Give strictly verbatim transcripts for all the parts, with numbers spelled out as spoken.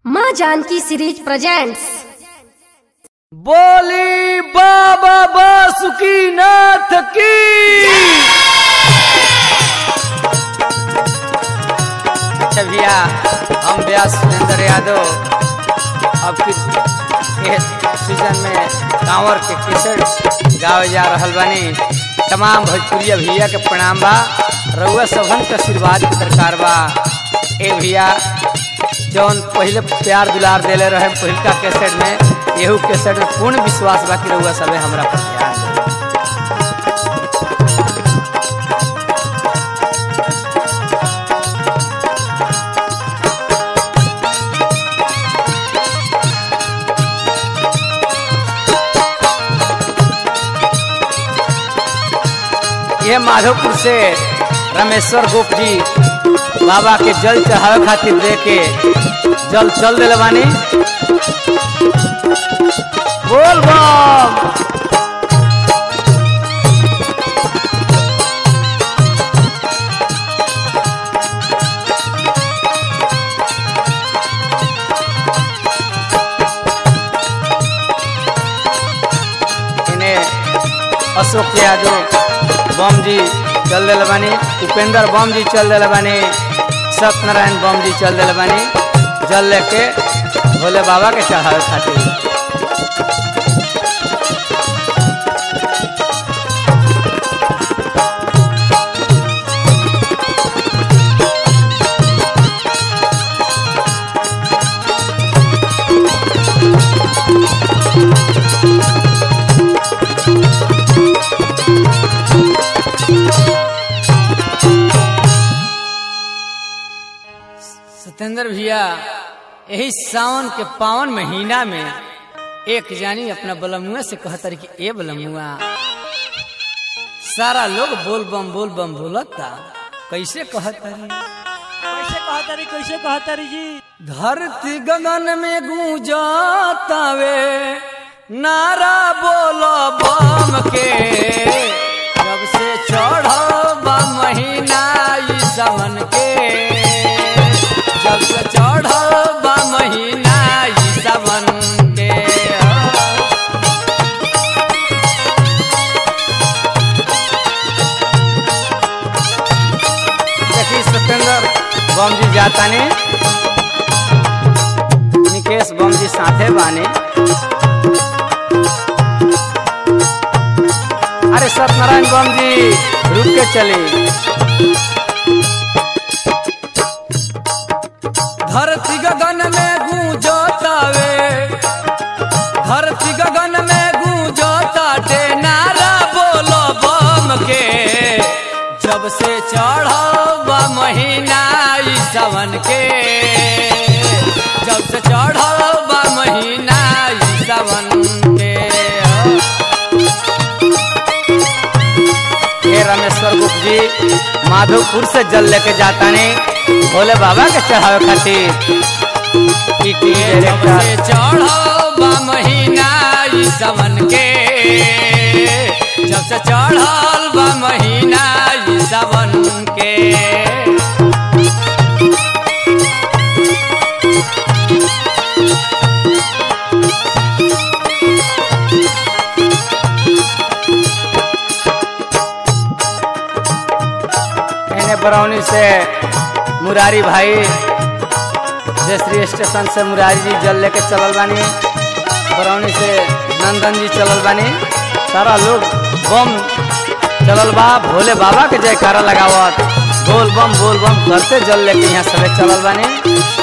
माँ Janaki series presents. बोली बाबा बासुकीनाथ की। अच्छा भैया, हम व्यास सुरेंद्र यादव अब किस सीजन में कांवर के किसर गावे जा रहल बानी। तमाम भोजपुरिया भैया के प्रणाम बा। रउआ सबन के आशीर्वाद के दरकार बा। ए भैया जौन पहले प्यार दुलार देले रहे पहिलका कैसेट में, एहू कैसेट में पूर्ण विश्वास बा कि रउआ सबे हमरा पर ध्यान दे। ये माधोपुर से रामेश्वर गोप जी बाबा के जल चढ़ावे खातिर दे के जल चल दिल बानी। बोल बम। इन्हें अशोक यादव बम जी चल दिल बानी, उपेंद्र बम जी चल दिल बानी, सत्यनारायण बम जी चल दिल बानी जल लेके भोले बाबा के चढ़ावे खातिर। सत्येंद्र भैया, यही सावन के पावन महीना में एक जानी अपना बलमुआ से कहतर कि ए बलमुआ, सारा लोग बोल बम बोल बम बोलता, कैसे कहतरी कैसे कहतरी कैसे कहतरी जी। धरती गगन में गूंजातावे नारा बोलो बम के, जब से चढ़ो बा महीना ई सावन के, जब से चढ़ल बा महीना ई सावन के। देखी सत्येंद्र बम जी जाता ने, निकेश बम जी साथे बाने। अरे सत्यनारायण बम जी रुक के चले। धरती गगन में गूंजतावे, धरती गगन में गूंजताटे नारा बोलो बम के, जब से चढ़ा महीना ई सावन के, जब से चढ़ा महीना ई सावन के। हे रामेश्वर गुप्त जी माधोपुर से जल लेके जाता ने भोले बाबा के चढ़ावे खातिर। चढ़ो बा महीना ई सावन के, जब से चढ़ल बा महीना ई सावन के। बरौनी से मुरारी भाई जयश्री स्टेशन से मुरारी जी जल लेके चलल बानी। बरौनी से नंदन जी चलल बानी। सारा लोग बम चलल बा, भोले बाबा के जयकारा लगावत बोल बम बोल बम करते जल लेके यहाँ सबे चलल बानी।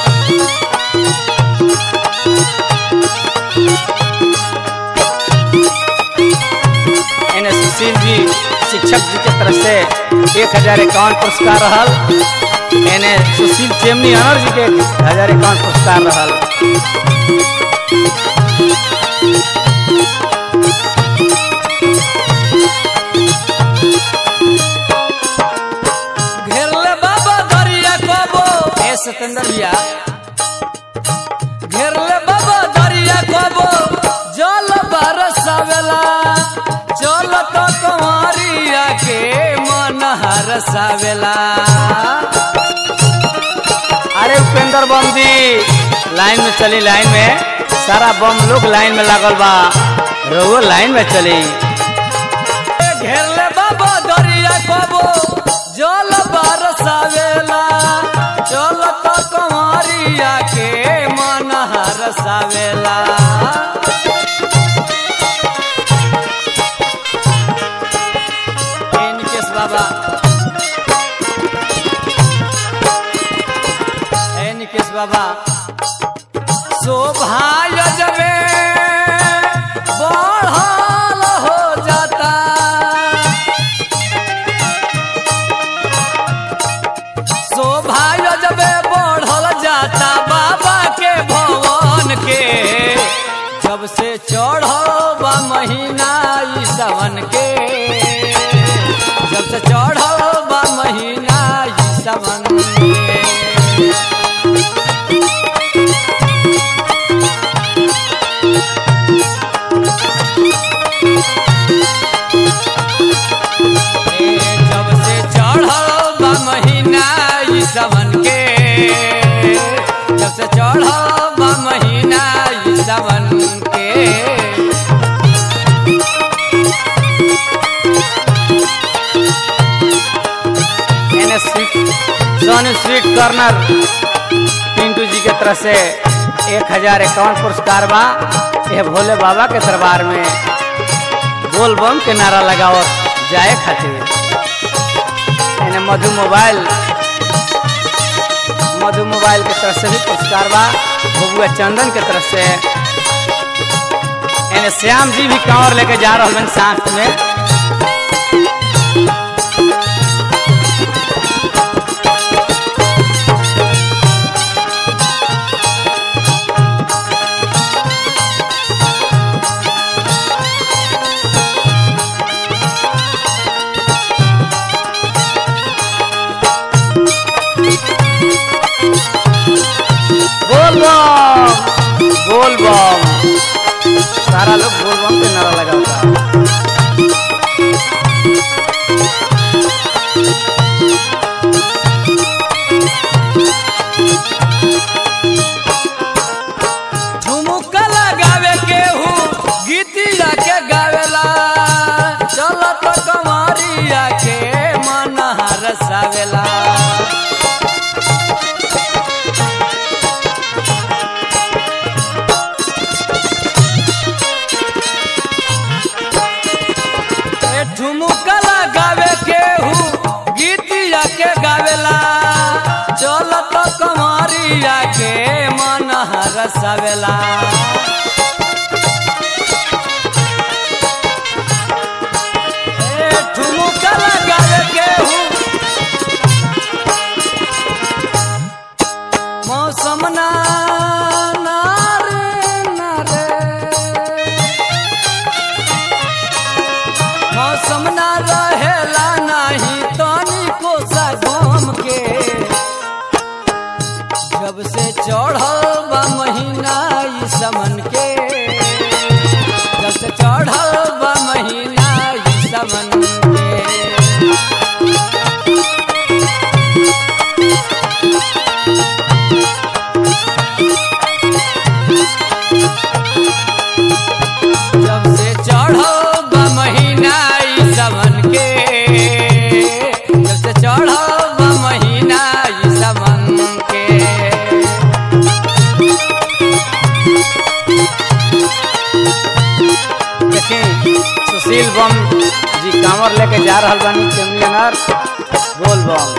इन्हें सुशील जी शिक्षक जी के तरफ से एक हजार इक्यावन पुरस्कार रहल। इन्हें सुशील चेमनी अनर जी के एक हजार इक्यावन पुरस्कार रहल। घेरले बाबा दरिया कबो, हे सत्येंद्र भैया, घेरले बाबा दरिया कबो जल बरसावेला, चल तो कंवरिया के मन हरसावेला। अरे उपेंद्र बम जी लाइन में चली लाइन में, सारा बम लोग लाइन में लागल बा, रहुओ लाइन में चली। घेरले बाबा दरिया कबो जल बरसावेला, चल तो कंवरिया के मन हरसावेला। निकेश बाबा, ए निकेश बाबा, शोभा जबे बढ़ल हो जाता, शोभा जबे बढ़ल जाता बाबा के भवन के, जब से चढ़ल बा महीना ई सावन के, जब से चढ़ल बा महीना ई सावन के। जब से चढ़ल बा महीना ई सावन के, जब से चढ़ल बा महीना ई सावन के। एने sweet Sonu sweet corner Pintu ji के तरफ से एक हजार इक्यावन पुरस्कार बा। यह भोले बाबा के दरबार में बोल बम के नारा लगाओ जाए खातिर। एने मधु मोबाइल मधु मोबाइल के तरफ से भी पुरस्कार बा, बबुआ चंदन के तरफ से। एने श्याम जी भी कांवर लेके जा रहे हैं साथ में। बोल बम बोल बम, सारा लोग बोल बम पे नारा लगाता। ठुमुका लगावे के हूँ गीतिया के गावेला, चल तो कंवरिया के मन हरसावेला। ठुमुका लगावे के हूँ गीतिया के गावेला, चल तो कंवरिया के मन हरसावेला। ठुमुका लगावे के हूँ मौसम ना नारे नारे, मौसम ना रहेला नहीं तनिको सा घूम के, जब से चढ़ल बा महीना ई सावन के, जब से चढ़ल बा महीना ई सावन के। जब से चढ़ल बा महीना ई सावन के, जब से चढ़ल बा महीना ई सावन के। देखी सुशील बम जी कांवर लेके जा रहा बानी चेम्बलियनर बोल बम।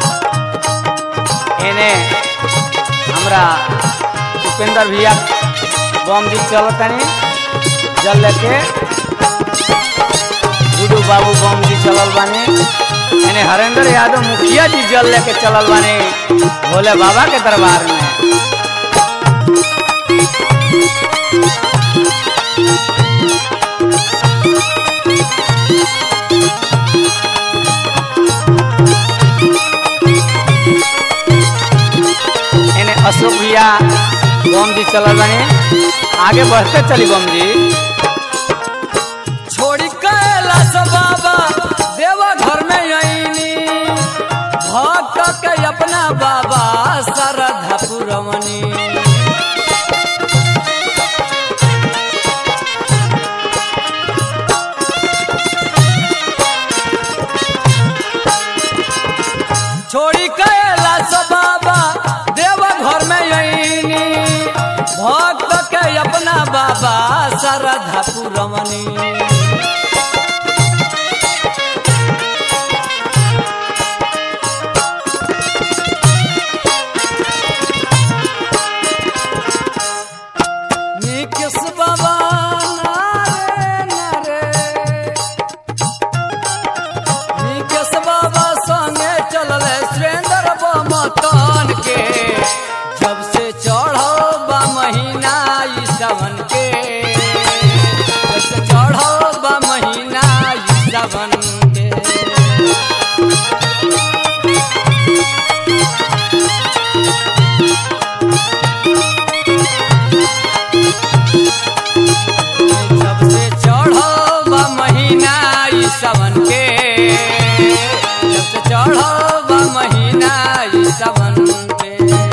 एने हमरा उपेंद्र भैया बम जी चलतनी जल लेके, गुडू बाबू बम जी चलल बानी। एने हरेंद्र यादव मुखिया जी जल लेके चलल बानी भोले बाबा के दरबार में। एने अशोक भैया बम जी चलल बानी, आगे बढ़ते चली बम जी। छोड़ी कैलाश बाबा देवा घर में आईनी, भक्त के अपना बाबा श्रद्धा पुरवनी। श्रद्धा पुरवनी निकेश बाबा नारे नारे निकेश बाबा संगे चलले सुरेंद्र बमतन के जब से चढ़ो बा महीना ई सावन के जब से चढ़ो बा महीना ई सावन के जब से चढ़ो बा महीना ई सावन के जब से चढ़ो बा महीना ई सावन के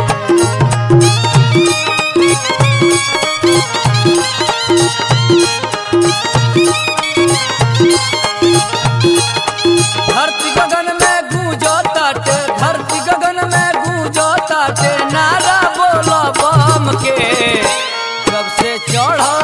धरती गगन में गूंजो ताटे धरती गगन में गूंजो ताटे नारा बोलो बम के जब से चढ़ो